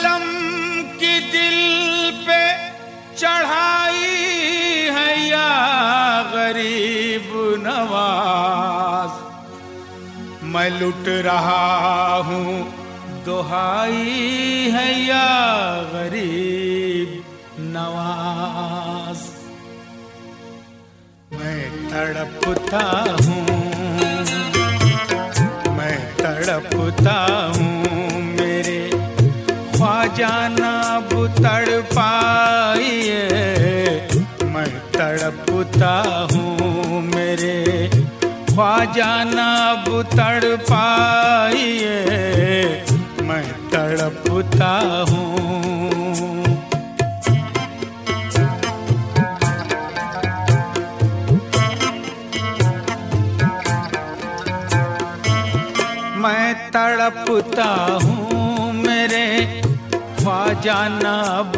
आलम की दिल पे चढ़ाई है या गरीब नवाज, मैं लुट रहा हूँ दुहाई है या गरीब नवाज। मैं तड़पता हूँ, मैं तड़पता हूँ, मेरे ख्वाजा ना तड़पाइए। मैं तड़पता हूँ, मेरे ख्वाजा ना तड़पाइए। मैं तड़पता हूँ। मैं तड़पता हूँ, मेरे ख्वाजा ना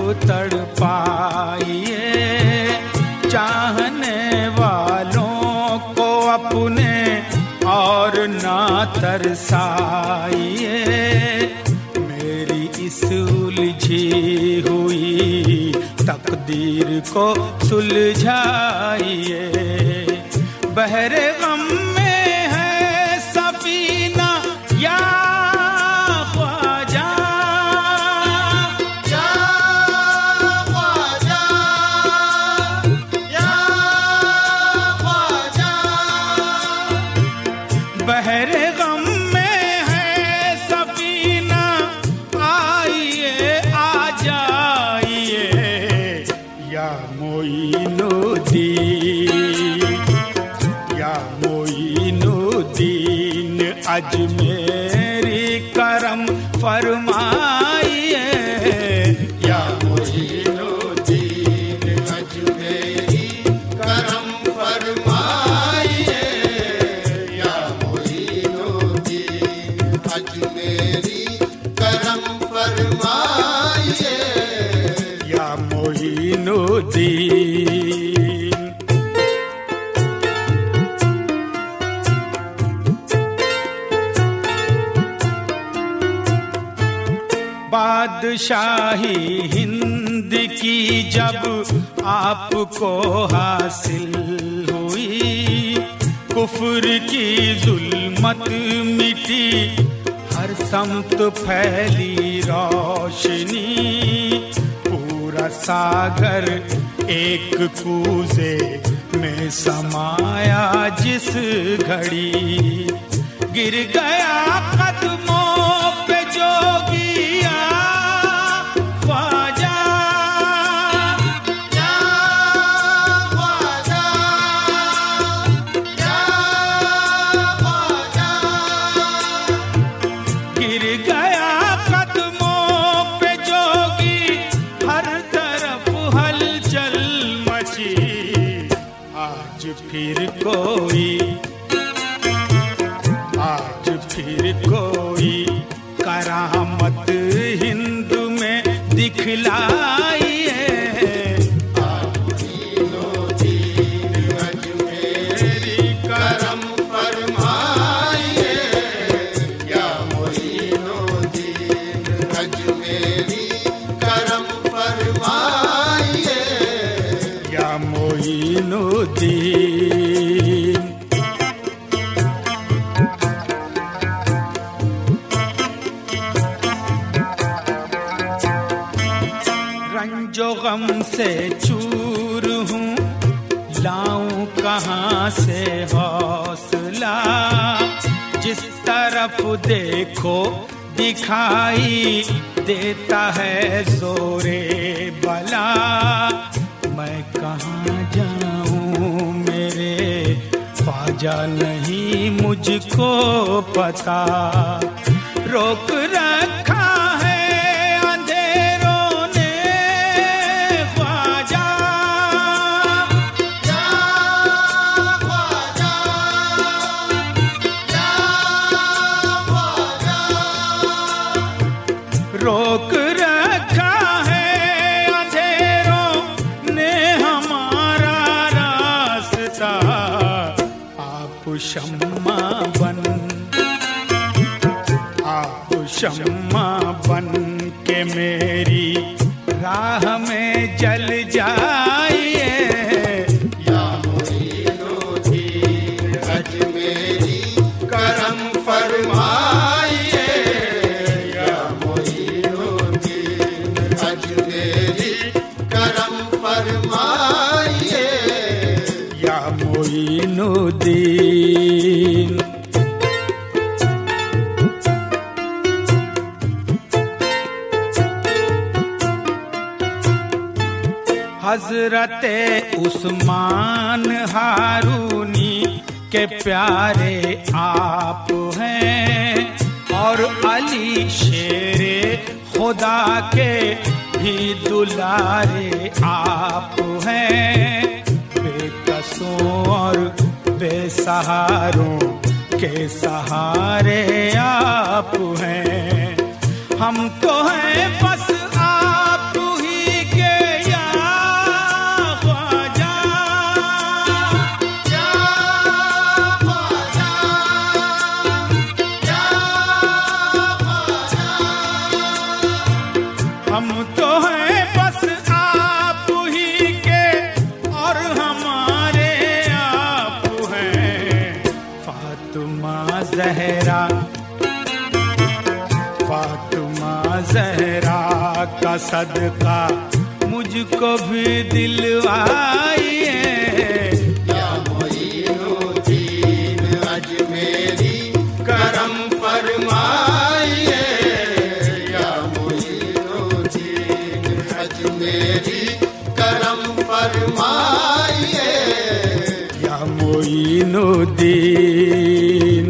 तड़पाइए। चाहने वालों को अपने और ना तरसाइए। मेरी इस उलझी हुई तकदीर को सुलझाइए। बहरे गम में है सफीना या ख्वाजा, या ख्वाजा, या ख्वाजा। बहरे गम में है सफीना, आइए आ जाइए या मोइनुद्दीन, या मोइनुद्दीन अजमेरी करम फरमाइए। या मोइनुद्दीन अजमेरी करम फरमाइए। या मोइनुद्दीन अजमेरी करम फरमाइए। या मोइनुद्दीन। बादशाही हिंद की जब आपको हासिल हुई, कुफ्र की जुल्मत मिटी, हर समत फैली रोशनी। पूरा सागर एक कूजे में समाया जिस घड़ी, गिर गया कदमों पे जोगिया ख्वाजा, या ख्वाजा, या ख्वाजा। गिर गया कदमों पे जोगी, हर तरफ हलचल मची। आज फिर कोई, आज फिर कोई करामत हिंद में दिखलाइए। मोइनुद्दीन अजमेरी करम फरमाइए। या मोइनुद्दीन अजमेरी करम फरमाइए। या मोइनुद्दीन। रंजो गम से चूर हूँ, लाऊं कहाँ से हौसला। जिस तरफ देखो दिखाई देता है जोरे बला। मैं कहाँ जाऊँ मेरे ख्वाजा, नहीं मुझको पता। रोक रखा है अंधेरों ने ख्वाजा, या ख्वाजा, या ख्वाजा। रोक रखा है अंधेरों ने हमारा रास्ता। आप शम्मा बन, आप शम्मा बन के मेरी राह में जल जाइए। या मोइनुद्दीन अजमेरी करम फरमाइए। या मोइनुद्दीन अजमेरी करम फरमाइए। या मोइनुद्दीन। हजरते उस्मान हारूनी के प्यारे आप हैं और अली शेरे खुदा के भी दुलारे आप हैं। बेकसों और बेसहारों के सहारे आप हैं। हम तो हैं बस आप ही के या ख्वाजा। या ख्वाजा, या ख्वाजा। हम तो हैं बस आप ही के और हमारे आप हैं। फातिमा ज़हरा, फातिमा ज़हरा का सदका मुझको भी दिलवाइए। या मोइनुद्दीन अजमेरी करम फरमाइए। या मोइनुद्दीन अजमेरी करम फरमाइए। या मोइनुद्दीन।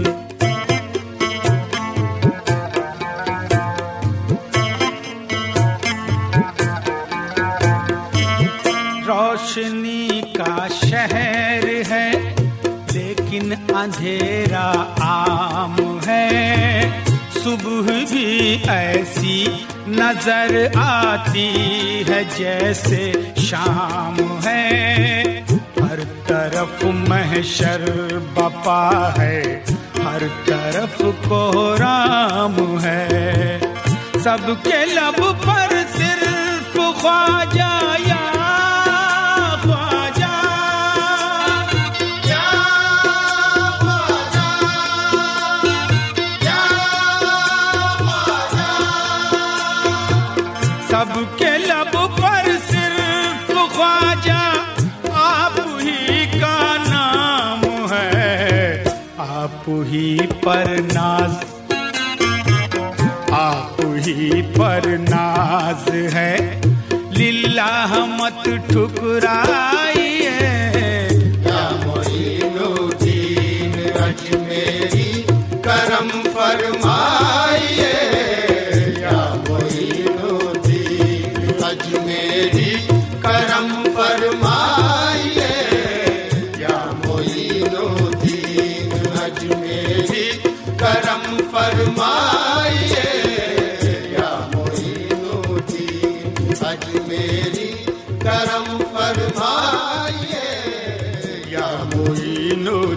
रोशनी का शहर है लेकिन अंधेरा आम है। सुबह भी ऐसी नजर आती है जैसे शाम है। हर तरफ महशर बपा है, हर तरफ कोहराम है। सबके लब पर सिर्फ ख्वाजा या ख्वाजा। या ख्वाजा, या ख्वाजा। सबके लब पर सिर्फ ख्वाजा आप ही का नाम है। आप ही पर नाज, आप ही पर नाज है। लिल्लाह मत ठुकराइए। या मोइनुद्दीन अजमेरी करम फरमाइए। या मोइनुद्दीन अजमेरी करम फरमाइए। या मोइनुद्दीन अजमेरी करम फरमाइए। या मोइनुद्दीन अजमेरी करम फरमाइए। या मोइनुद्दीन।